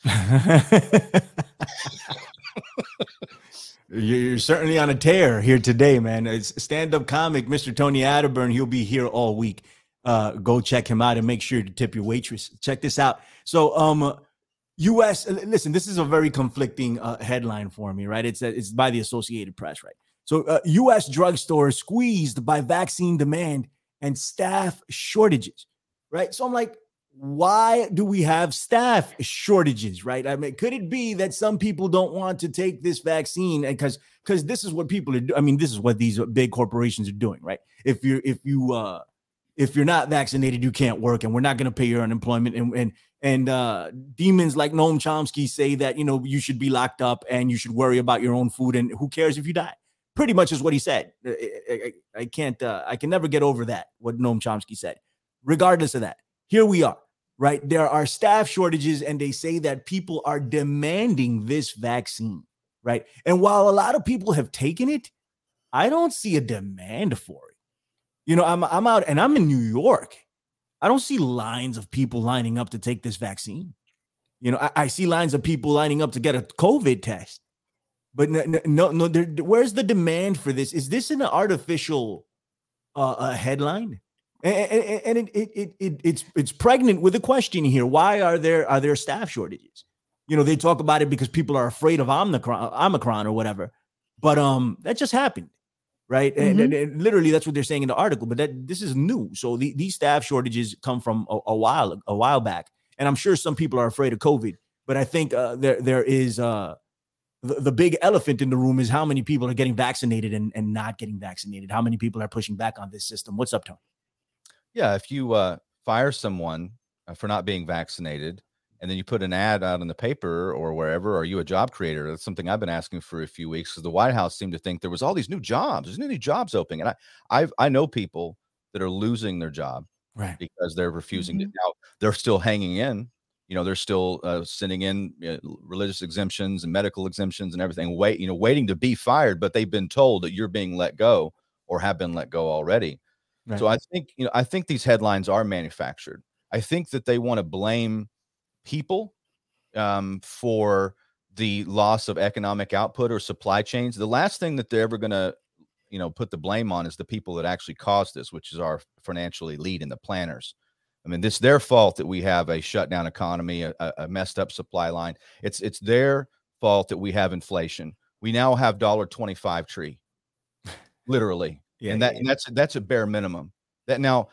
You're certainly on a tear here today, man. It's stand-up comic Mister Tony Atterburn. He'll be here all week. Uh, go check him out and make sure to tip your waitress. Check this out. So, um, U S listen, this is a very conflicting uh, headline for me, right? It's it's by the Associated Press, right? So, uh, U S drugstores squeezed by vaccine demand and staff shortages, right? So I'm like, why do we have staff shortages, right? I mean, could it be that some people don't want to take this vaccine because because this is what people are doing? I mean, this is what these big corporations are doing, right? If you're if you uh if you're not vaccinated, you can't work, and we're not going to pay your unemployment. And and and uh, demons like Noam Chomsky say that, you know, you should be locked up and you should worry about your own food, and who cares if you die? Pretty much is what he said. I, I, I can't uh, I can never get over that, what Noam Chomsky said. Regardless of that, here we are. Right. There are staff shortages, and they say that people are demanding this vaccine. Right. And while a lot of people have taken it, I don't see a demand for it. You know, I'm I'm out and I'm in New York. I don't see lines of people lining up to take this vaccine. You know, I, I see lines of people lining up to get a COVID test. But no, no, no, no there, where's the demand for this? Is this an artificial uh, uh, headline? And, and, and it, it, it, it, it's it's pregnant with a question here. Why are there are there staff shortages? You know, they talk about it because people are afraid of Omicron, Omicron or whatever. But um, that just happened, right? Mm-hmm. And, and, and literally, that's what they're saying in the article. But that this is new. So the, these staff shortages come from a, a while a while back, and I'm sure some people are afraid of COVID. But I think uh, there there is uh, the, the big elephant in the room is how many people are getting vaccinated and, and not getting vaccinated. How many people are pushing back on this system? What's up, Tony? Yeah, if you uh, fire someone uh, for not being vaccinated, and then you put an ad out in the paper or wherever, are you a job creator? That's something I've been asking for a few weeks because the White House seemed to think there was all these new jobs. There's new jobs opening. And I I've, I know people that are losing their job right because they're refusing Mm-hmm. to. Now, they're still hanging in. You know, they're still uh, sending in uh, religious exemptions and medical exemptions and everything, wait, you know, waiting to be fired, but they've been told that you're being let go or have been let go already. Right. So I think, you know, I think these headlines are manufactured. I think that they want to blame people um, for the loss of economic output or supply chains. The last thing that they're ever going to, you know, put the blame on is the people that actually caused this, which is our financial elite and the planners. I mean, it's their fault that we have a shutdown economy, a, a messed up supply line. It's it's their fault that we have inflation. We now have one dollar twenty-five tree, literally. Yeah, and that yeah. and that's that's a bare minimum. That now,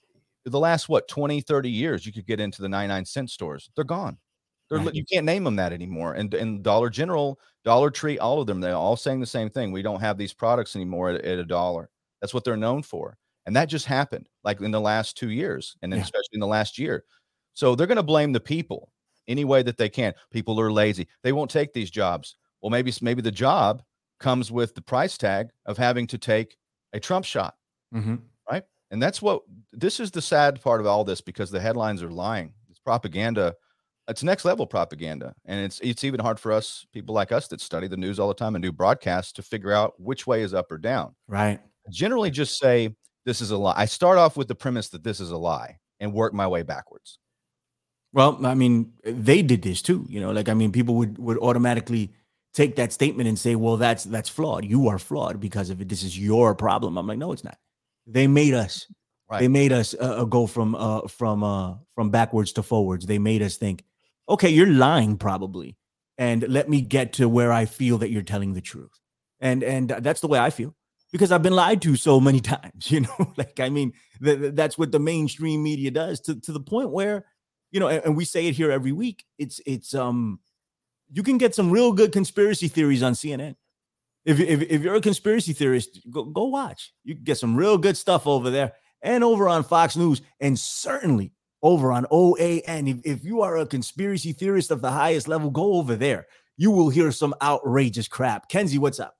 the last, what, twenty, thirty years, you could get into the ninety-nine cent stores. They're gone. They're, right. You can't name them that anymore. And and Dollar General, Dollar Tree, all of them, they're all saying the same thing. We don't have these products anymore at, at a dollar. That's what they're known for. And that just happened like in the last two years and then yeah. especially in the last year. So they're going to blame the people any way that they can. People are lazy. They won't take these jobs. Well, maybe, maybe the job comes with the price tag of having to take a Trump shot. Mm-hmm. Right. And that's what this is the sad part of all this, because the headlines are lying. It's propaganda. It's next level propaganda. And it's, it's even hard for us, people like us that study the news all the time and do broadcasts, to figure out which way is up or down. Right. I generally just say, this is a lie. I start off with the premise that this is a lie and work my way backwards. Well, I mean, they did this too, you know, like, I mean, people would, would automatically take that statement and say, well, that's, that's flawed. You are flawed because of it. This is your problem. I'm like, no, it's not. They made us, right. They made us uh, go from, uh, from, uh, from backwards to forwards. They made us think, okay, you're lying probably. And let me get to where I feel that you're telling the truth. And, and that's the way I feel. Because I've been lied to so many times, you know, like, I mean, th- that's what the mainstream media does, to, to the point where, you know, and, and we say it here every week. It's, it's, um, you can get some real good conspiracy theories on C N N. If, if, if you're a conspiracy theorist, go, go watch. You can get some real good stuff over there and over on Fox News, and certainly over on O A N. If, if you are a conspiracy theorist of the highest level, go over there. You will hear some outrageous crap. Kenzie, what's up?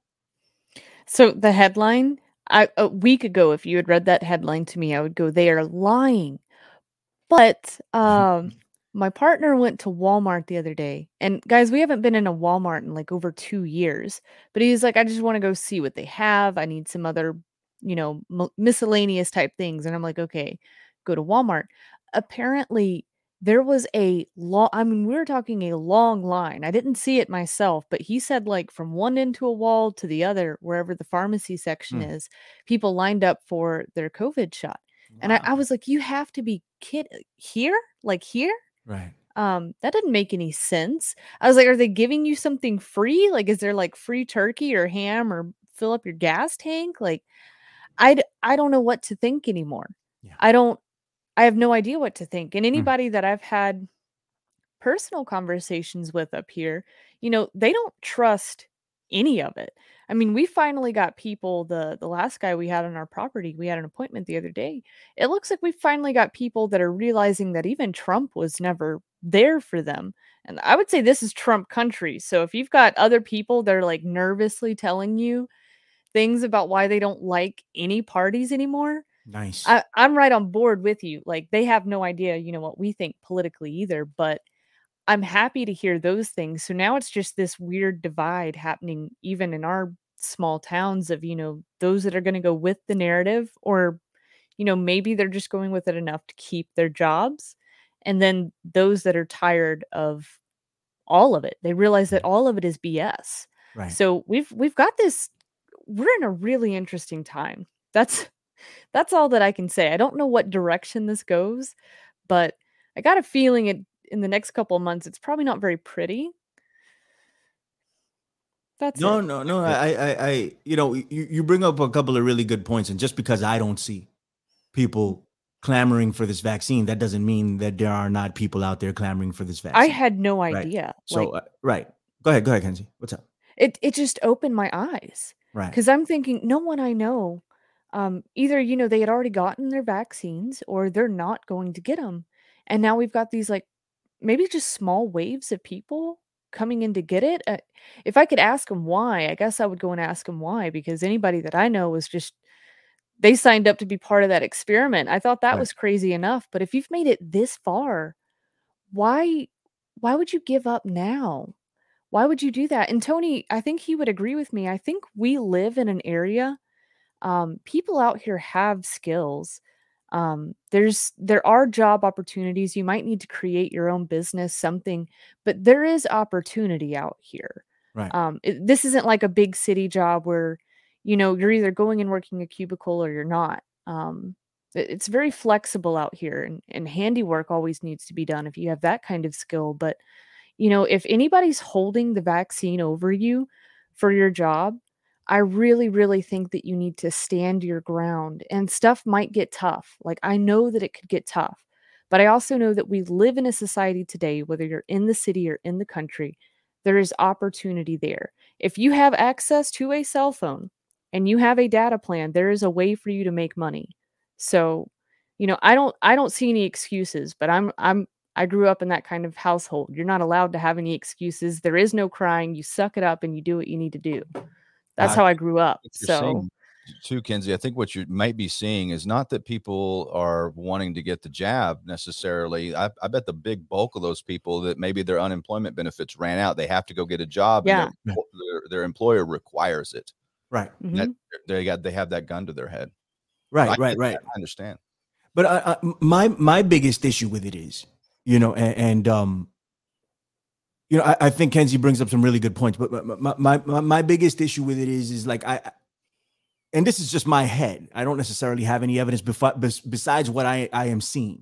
So the headline, I, a week ago, if you had read that headline to me, I would go, they are lying. But um, my partner went to Walmart the other day. And guys, we haven't been in a Walmart in like over two years. But he's like, I just want to go see what they have. I need some other, you know, m- miscellaneous type things. And I'm like, okay, go to Walmart. Apparently, there was a long, I mean, we were talking a long line. I didn't see it myself, but he said like from one end to a wall to the other, wherever the pharmacy section mm. is, people lined up for their COVID shot. Wow. And I, I was like, you have to be kidding. Here? Like here? Right. Um, that didn't make any sense. I was like, are they giving you something free? Like, is there like free turkey or ham or fill up your gas tank? Like, I, I don't know what to think anymore. Yeah. I don't, I have no idea what to think. And anybody mm. that I've had personal conversations with up here, you know, they don't trust any of it. I mean, we finally got people, the the last guy we had on our property, we had an appointment the other day. It looks like we finally got people that are realizing that even Trump was never there for them. And I would say this is Trump country. So if you've got other people that are like nervously telling you things about why they don't like any parties anymore, nice. I, I'm right on board with you. Like, they have no idea, you know, what we think politically either, but I'm happy to hear those things. So now it's just this weird divide happening even in our small towns of, you know, those that are going to go with the narrative, or, you know, maybe they're just going with it enough to keep their jobs. And then those that are tired of all of it, they realize that all of it is B S. Right. So we've we've got this. We're in a really interesting time. That's that's all that I can say. I don't know what direction this goes, but I got a feeling it in the next couple of months. It's probably not very pretty. That's No, it. no, no. I, I, I, you know, you, you bring up a couple of really good points, and just because I don't see people clamoring for this vaccine, that doesn't mean that there are not people out there clamoring for this vaccine. I had no right? idea. So, Like uh, right. Go ahead. Go ahead, Kenzie. What's up? it, it just opened my eyes Right. because I'm thinking no one I know, um, either you know they had already gotten their vaccines or they're not going to get them, and now we've got these like maybe just small waves of people coming in to get it. Uh, if I could ask them why, I guess I would go and ask them why, because anybody that I know was just they signed up to be part of that experiment. I thought that Right. was crazy enough, but if you've made it this far, why why would you give up now? Why would you do that? And Tony, I think he would agree with me. I think we live in an area um, people out here have skills. Um, there's there are job opportunities. You might need to create your own business, something, but there is opportunity out here. Right. Um, it, this isn't like a big city job where, you know, you're either going and working a cubicle or you're not. Um, it- it's very flexible out here, and, and handiwork always needs to be done if you have that kind of skill. But you know, if anybody's holding the vaccine over you for your job, I really, really think that you need to stand your ground and stuff might get tough. Like, I know that it could get tough, but I also know that we live in a society today, whether you're in the city or in the country, there is opportunity there. If you have access to a cell phone and you have a data plan, there is a way for you to make money. So, you know, I don't, I don't see any excuses, but I'm, I'm, I grew up in that kind of household. You're not allowed to have any excuses. There is no crying. You suck it up and you do what you need to do. That's I how I grew up. What you're So seeing too, Kenzie, I think what you might be seeing is not that people are wanting to get the jab necessarily. I, I bet the big bulk of those people that maybe their unemployment benefits ran out, they have to go get a job, Yeah. and their, their their employer requires it. Right. That mhm. they got they have that gun to their head. Right. I Right. get Right. that. I understand. But I, I, my my biggest issue with it is, you know, and, and um, you know, I, I think Kenzie brings up some really good points. But my, my my my biggest issue with it is, is like I, and this is just my head. I don't necessarily have any evidence bef- bes- besides what I I am seeing.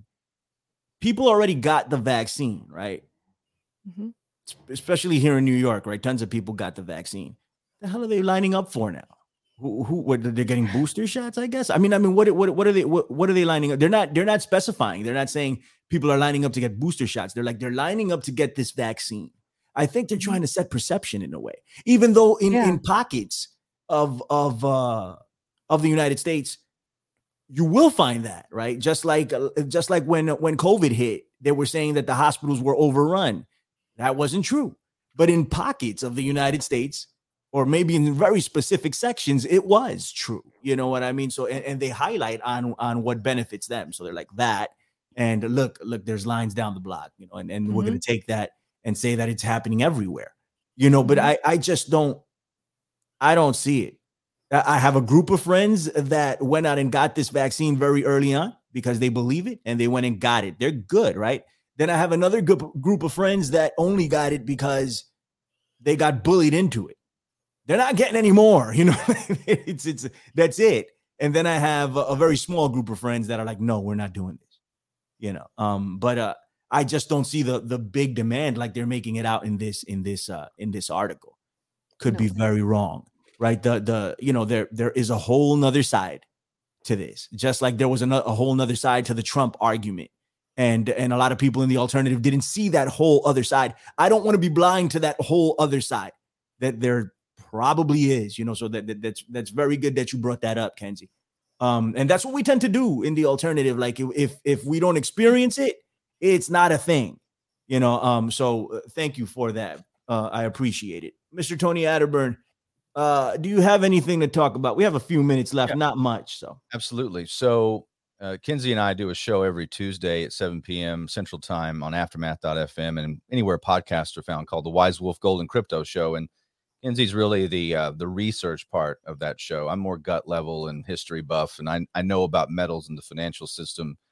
People already got the vaccine, right? Mhm. Especially here in New York, right? Tons of people got the vaccine. The hell are they lining up for now? Who, who what, they're getting booster shots, I guess. I mean, I mean, what, what, what are they, what, what are they lining up? They're not, they're not specifying. They're not saying people are lining up to get booster shots. They're like, they're lining up to get this vaccine. I think they're trying to set perception in a way, even though in, Yeah. in pockets of, of, uh, of the United States, you will find that, right? Just like, uh, just like when, when COVID hit, they were saying that the hospitals were overrun. That wasn't true. But in pockets of the United States, or maybe in very specific sections, it was true. You know what I mean? So, and, and they highlight on, on what benefits them. So they're like that. And look, look, there's lines down the block, you know, and, and we're going to take that and say that it's happening everywhere, you know, but Mhm. I, I just don't, I don't see it. I I have a group of friends that went out and got this vaccine very early on because they believe it and they went and got it. They're good, right? Then I have another group, group of friends that only got it because they got bullied into it. They're not getting any more, you know. it's it's that's it. And then I have a, a very small group of friends that are like, no, we're not doing this, you know. Um, but uh, I just don't see the the big demand like they're making it out in this in this uh in this article. Could No. be very wrong, right? The the you know there there is a whole nother side to this, just like there was a, a whole nother side to the Trump argument. And and a lot of people in the alternative didn't see that whole other side. I don't want to be blind to that whole other side that there probably is, you know, so that, that that's that's very good that you brought that up, Kenzie. Um, and that's what we tend to do in the alternative. Like if if we don't experience it, it's not a thing, you know. Um, so uh, thank you for that. Uh, I appreciate it, Mister Tony Atterburn. Uh, do you have anything to talk about? We have a few minutes left, Yeah. not much. So Absolutely. So uh, Kenzie and I do a show every Tuesday at seven p.m. Central Time on aftermath dot f m and anywhere podcasts are found, called the Wise Wolf Golden Crypto Show. And Kenzie's really the uh, the research part of that show. I'm more gut level and history buff, and I, I know about metals and the financial system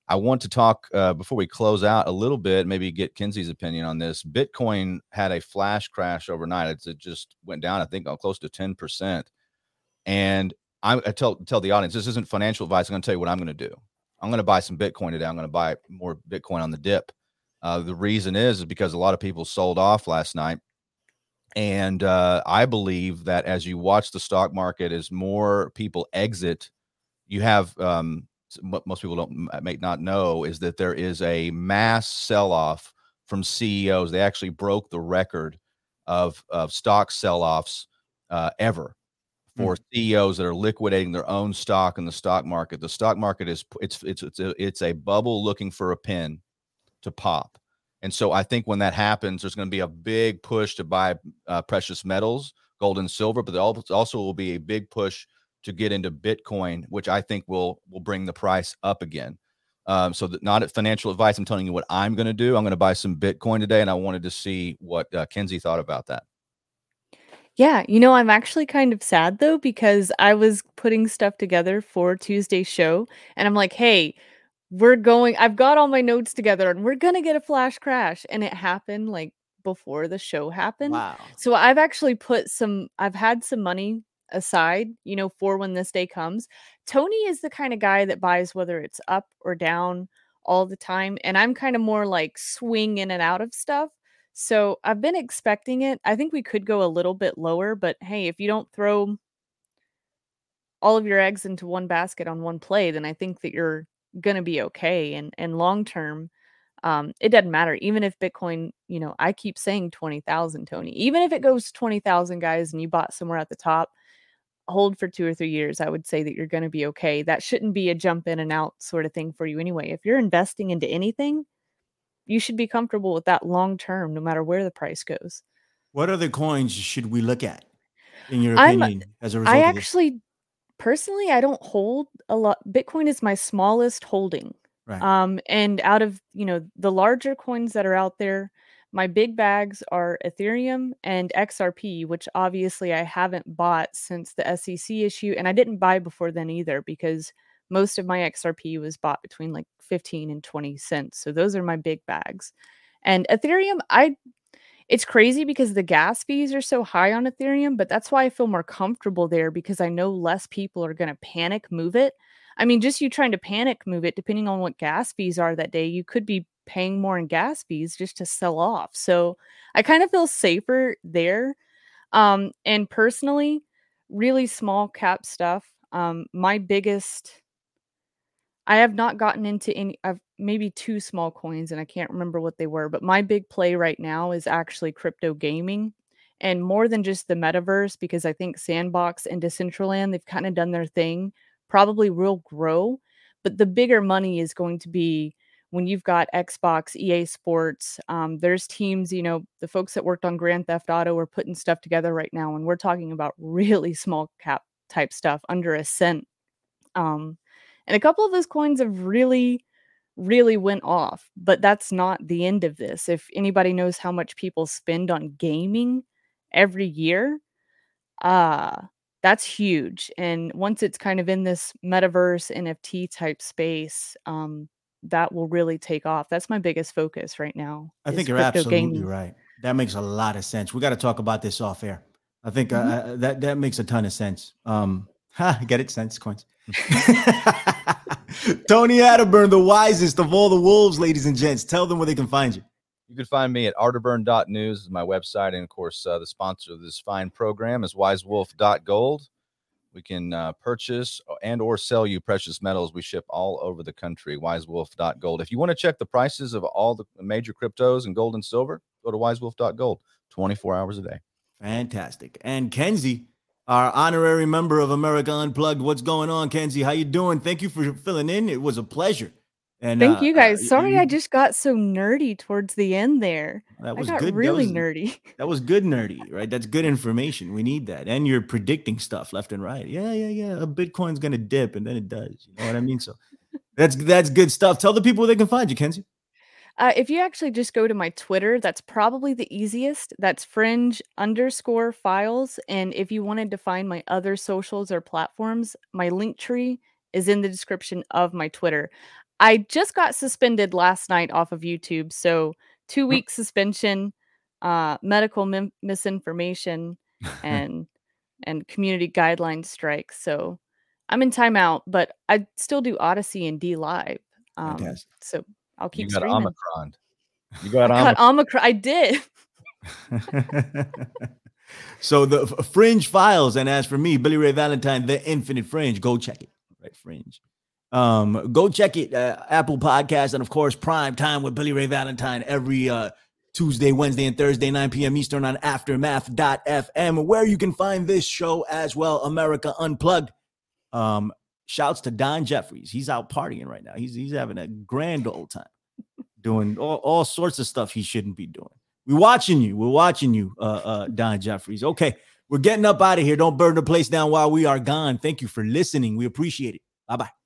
I want to talk uh, before we close out a little bit, maybe get Kenzie's opinion on this. Bitcoin had a flash crash overnight. It's, it just went down, I think, close to ten percent. And I, I tell tell the audience, this isn't financial advice. I'm going to tell you what I'm going to do. I'm going to buy some Bitcoin today. I'm going to buy more Bitcoin on the dip. Uh, the reason is, is because a lot of people sold off last night. And uh, I believe that as you watch the stock market, as more people exit, you have um, what most people don't may not know is that there is a mass sell-off from C E Os. They actually broke the record of, of stock sell-offs uh, ever for mm. C E Os that are liquidating their own stock in the stock market. The stock market is it's it's it's a, it's a bubble looking for a pin to pop. And so I think when that happens, there's going to be a big push to buy uh, precious metals, gold and silver, but there also will be a big push to get into Bitcoin, which I think will will bring the price up again. Um, so that not financial advice. I'm telling you what I'm going to do. I'm going to buy some Bitcoin today, and I wanted to see what uh, Kenzie thought about that. Yeah, you know, I'm actually kind of sad though, because I was putting stuff together for Tuesday's show, and I'm like, hey, we're going, I've got all my notes together and we're going to get a flash crash. And it happened like before the show happened. Wow. So I've actually put some, I've had some money aside, you know, for when this day comes. Tony is the kind of guy that buys whether it's up or down all the time. And I'm kind of more like swing in and out of stuff. So I've been expecting it. I think we could go a little bit lower, but hey, if you don't throw all of your eggs into one basket on one play, then I think that you're going to be okay. And and long term, um, it doesn't matter. Even if Bitcoin, you know, I keep saying twenty thousand, Tony, even if it goes twenty thousand, guys, and you bought somewhere at the top, hold for two or three years. I would say that you're going to be okay. That shouldn't be a jump in and out sort of thing for you anyway. If you're investing into anything, you should be comfortable with that long term, no matter where the price goes. What other coins should we look at, in your I'm, opinion, as a result I of this? actually, personally, I don't hold a lot. Bitcoin is my smallest holding. Right. Um, and out of, you know, the larger coins that are out there, my big bags are Ethereum and X R P, which obviously I haven't bought since the S E C issue. And I didn't buy before then either, because most of my X R P was bought between like fifteen and twenty cents. So those are my big bags. And Ethereum, I, it's crazy because the gas fees are so high on Ethereum, but that's why I feel more comfortable there, because I know less people are going to panic move it. I mean, just you trying to panic move it, depending on what gas fees are that day, you could be paying more in gas fees just to sell off. So I kind of feel safer there. Um, and personally, really small cap stuff. Um, my biggest, I have not gotten into any, I've maybe two small coins and I can't remember what they were, but my big play right now is actually crypto gaming, and more than just the metaverse, because I think Sandbox and Decentraland, they've kind of done their thing, probably will grow, but the bigger money is going to be when you've got Xbox, E A Sports. Um, there's teams, you know, the folks that worked on Grand Theft Auto are putting stuff together right now, and we're talking about really small cap type stuff, under a cent. Um, and a couple of those coins have really, really went off, but that's not the end of this. If anybody knows how much people spend on gaming every year, uh, that's huge. And once it's kind of in this metaverse N F T type space, um, that will really take off. That's my biggest focus right now. I think you're absolutely gaming. Right. That makes a lot of sense. We got to talk about this off air. I think mm-hmm. uh, that that makes a ton of sense. Um, ha, get it? Sense coins. Tony Arterburn, the wisest of all the wolves, ladies and gents. Tell them where they can find you. You can find me at arterburn dot news is my website. And of course, uh, the sponsor of this fine program is wise wolf dot gold. We can uh, purchase and or sell you precious metals. We ship all over the country, wise wolf dot gold. If you want to check the prices of all the major cryptos and gold and silver, go to wise wolf dot gold, twenty-four hours a day. Fantastic. And Kenzie, our honorary member of America Unplugged. What's going on, Kenzie? How you doing? Thank you for filling in. It was a pleasure. And thank uh, you guys. uh, Sorry, you, I just got so nerdy towards the end there. That was I got good. really that was, nerdy. That was good nerdy, right? That's good information. We need that. And you're predicting stuff left and right. Yeah, yeah, yeah. A Bitcoin's gonna dip, and then it does. You know what I mean? So that's that's good stuff. Tell the people where they can find you, Kenzie. Uh, if you actually just go to my Twitter, that's probably the easiest. That's fringe underscore files. And if you wanted to find my other socials or platforms, my link tree is in the description of my Twitter. I just got suspended last night off of YouTube. So two week suspension, uh, medical mi- misinformation, and and community guideline strikes. So I'm in timeout, but I still do Odyssey and D Live. Um, Fantastic. so I'll keep You got streaming. Omicron. You got I got Omicron. Omicron. I did. So the F- Fringe Files, and as for me, Billy Ray Valentine, The Infinite Fringe, go check it. Right, Fringe. Um, go check it. Uh, Apple Podcast, and of course, Prime Time with Billy Ray Valentine every uh, Tuesday, Wednesday, and Thursday, nine p.m. Eastern on Aftermath dot f m, where you can find this show as well, America Unplugged. Um, shouts to Don Jeffries. He's out partying right now. He's he's having a grand old time, doing all, all sorts of stuff he shouldn't be doing. We're watching you. We're watching you, uh, uh, Don Jeffries. Okay, we're getting up out of here. Don't burn the place down while we are gone. Thank you for listening. We appreciate it. Bye-bye.